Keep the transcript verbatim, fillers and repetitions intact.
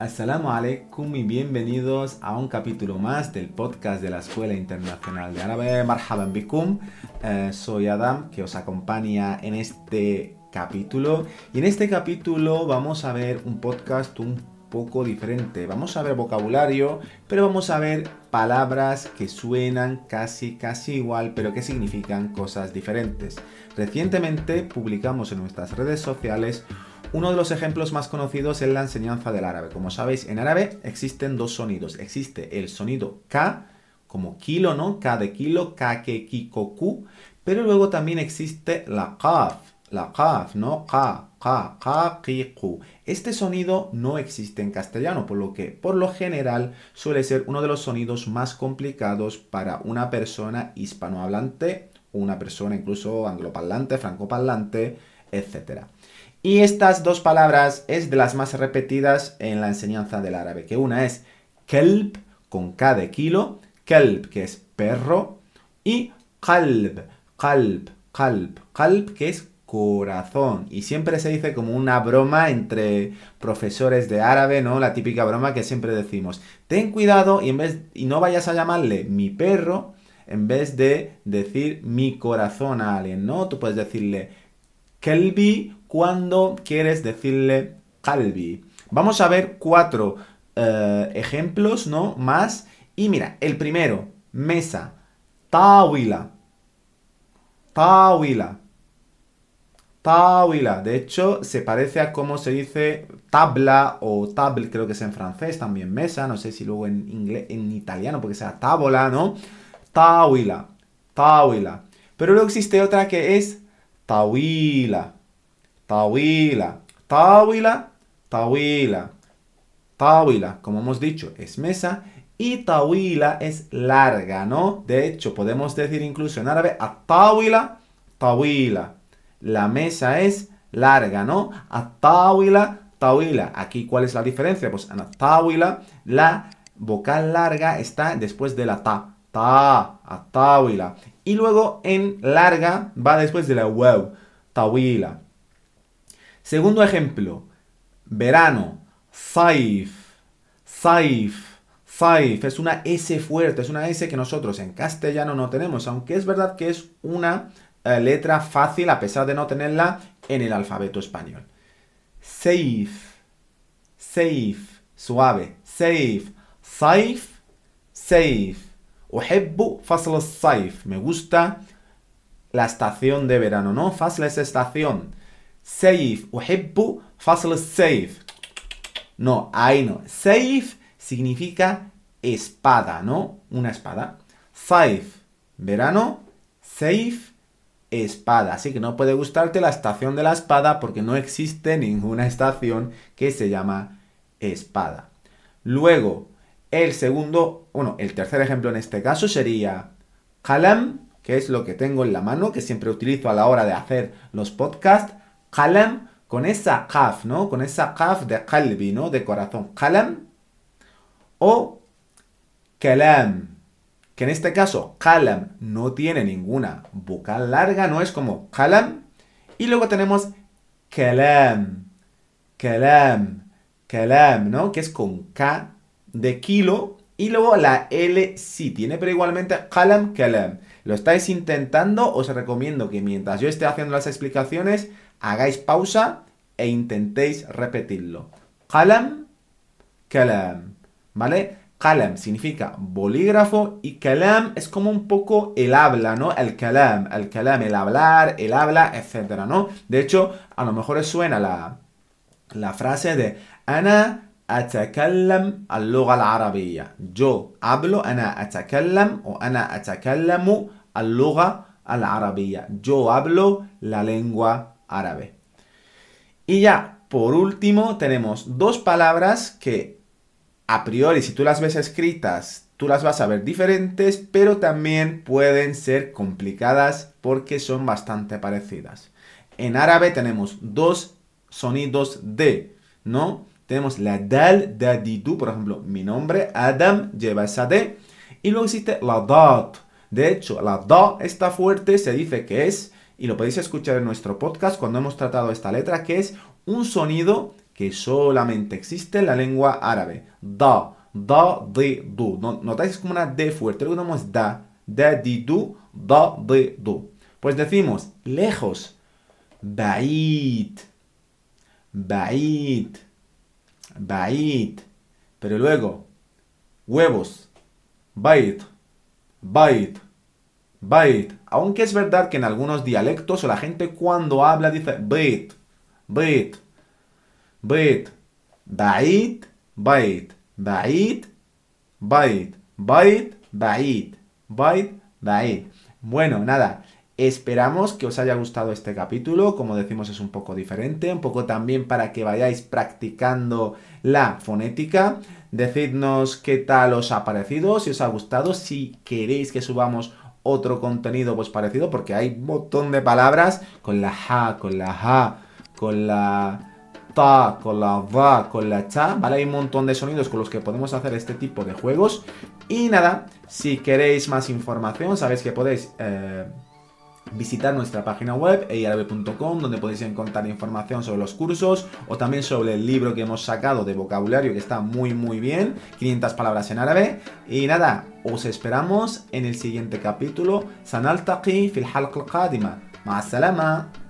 Assalamu alaikum y bienvenidos a un capítulo más del podcast de la Escuela Internacional de Árabe. Marhaban bikum. Eh, soy Adam, que os acompaña en este capítulo. Y en este capítulo vamos a ver un podcast un poco diferente. Vamos a ver vocabulario, pero vamos a ver palabras que suenan casi, casi igual, pero que significan cosas diferentes. Recientemente publicamos en nuestras redes sociales uno de los ejemplos más conocidos en la enseñanza del árabe. Como sabéis, en árabe existen dos sonidos. Existe el sonido K, como kilo, ¿no? K de kilo, K, que, ki, ko, ku. Pero luego también existe la Qaf, la Qaf, ¿no? Ka, ka, ka, ki, ku. Este sonido no existe en castellano, por lo que, por lo general, suele ser uno de los sonidos más complicados para una persona hispanohablante, o una persona incluso angloparlante, francoparlante, etcétera. Y estas dos palabras es de las más repetidas en la enseñanza del árabe, que una es kelb, con K de kilo, kelb, que es perro, y qalb, qalb, qalb, qalb, que es corazón. Y siempre se dice como una broma entre profesores de árabe, ¿no? La típica broma que siempre decimos, ten cuidado y, en vez, y no vayas a llamarle mi perro, en vez de decir mi corazón a alguien, ¿no? Tú puedes decirle kelbi cuando quieres decirle qalbi. Vamos a ver cuatro eh, ejemplos, ¿no? Más. Y mira, el primero, mesa, tawila, tawila, tawila. De hecho, se parece a cómo se dice tabla o table, creo que es en francés, también mesa, no sé si luego en inglés, en italiano, porque sea tábola, ¿no? Tawila, tawila. Pero luego existe otra que es tawila, tawila, tawila, tawila, tawila, como hemos dicho, es mesa y tawila es larga, ¿no? De hecho, podemos decir incluso en árabe at-tawila, tawila. La mesa es larga, ¿no? At-tawila, tawila. Aquí, ¿cuál es la diferencia? Pues en at-tawila, la vocal larga está después de la ta. Ta, at-tawila. Y luego en larga va después de la waw, tawila. Segundo ejemplo, verano, saif, saif, saif. Es una S fuerte, es una S que nosotros en castellano no tenemos, aunque es verdad que es una eh, letra fácil a pesar de no tenerla en el alfabeto español. Saif, saif, suave, saif, saif, saif. Uhibbu fasl as-saif. Me gusta la estación de verano, ¿no? Fasl es estación. Saif, uhibbu fasl as-saif. No, ahí no. Saif significa espada, ¿no? Una espada. Saif, verano. Saif, espada. Así que no puede gustarte la estación de la espada porque no existe ninguna estación que se llama espada. Luego, el segundo, bueno, el tercer ejemplo en este caso sería qalam, que es lo que tengo en la mano, que siempre utilizo a la hora de hacer los podcasts. Qalam con esa qaf, ¿no? Con esa qaf de qalbi, ¿no? De corazón. Qalam o kalam, que en este caso qalam no tiene ninguna vocal larga, no es como qalam. Y luego tenemos kalam, kalam, kalam, ¿no? Que es con K de kilo y luego la L sí tiene, pero igualmente qalam, kalam. Lo estáis intentando, os recomiendo que mientras yo esté haciendo las explicaciones hagáis pausa e intentéis repetirlo. Qalam, kalam, ¿vale? Qalam significa bolígrafo y kalam es como un poco el habla, ¿no? El kalam, el kalam, el hablar, el habla, etcétera, ¿no? De hecho, a lo mejor os suena la, la frase de ana أتكلم اللغة العربية. Yo hablo, أنا أتكلم o أنا أتكلم اللغة العربية. Yo hablo la lengua árabe. Y ya, por último, tenemos dos palabras que a priori, si tú las ves escritas, tú las vas a ver diferentes, pero también pueden ser complicadas porque son bastante parecidas. En árabe tenemos dos sonidos de, ¿no? Tenemos la dal, dadidu, por ejemplo, mi nombre, Adam, lleva esa D. Y luego existe la dat. De hecho, la da está fuerte, se dice que es, y lo podéis escuchar en nuestro podcast cuando hemos tratado esta letra, que es un sonido que que solamente existe en la lengua árabe. Da, da, di, du. ¿Notáis? Es como una D fuerte. Luego tenemos da, da, di, du, da, di, du. Pues decimos lejos. Ba'id. Ba'id. Ba'id. Pero luego, huevos. Bait. Bait. Bait. Aunque es verdad que en algunos dialectos o la gente cuando habla dice bait. Bait. Bait. Ba'id. Bait. Ba'id. Bait. Bait. Ba'id. Bait. Ba'id. Bueno, nada. Esperamos que os haya gustado este capítulo, como decimos es un poco diferente, un poco también para que vayáis practicando la fonética. Decidnos qué tal os ha parecido, si os ha gustado, si queréis que subamos otro contenido pues parecido, porque hay un montón de palabras con la ja, con la ja, con la ta, con la va, con la cha, ¿vale? Hay un montón de sonidos con los que podemos hacer este tipo de juegos. Y nada, si queréis más información, sabéis que podéis... Eh, visitar nuestra página web e i árabe punto com, donde podéis encontrar información sobre los cursos o también sobre el libro que hemos sacado de vocabulario, que está muy muy bien, quinientas palabras en árabe. Y nada, os esperamos en el siguiente capítulo. Sanaltaqi fil halqa al qadima. Ma salama.